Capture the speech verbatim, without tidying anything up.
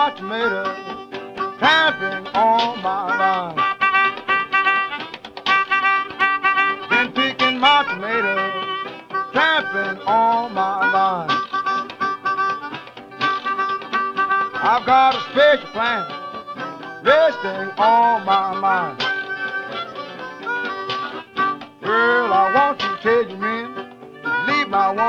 my tomatoes, tramping on my line. Been picking my tomatoes, tramping on my line. I've got a special plan resting on my mind. Girl, I want you to tell your men, leave my woman.